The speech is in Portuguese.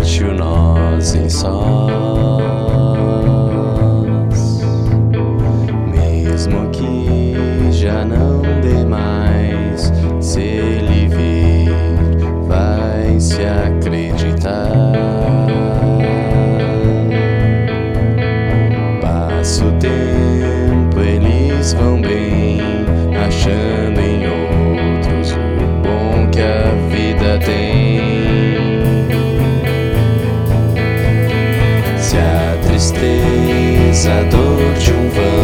parte-o nós em sós, mesmo que já não dê mais, se ele vir, vai se acreditar. Passa o tempo, eles vão bem, achando em outros o bom que a vida tem. Se a tristeza, a dor de um vão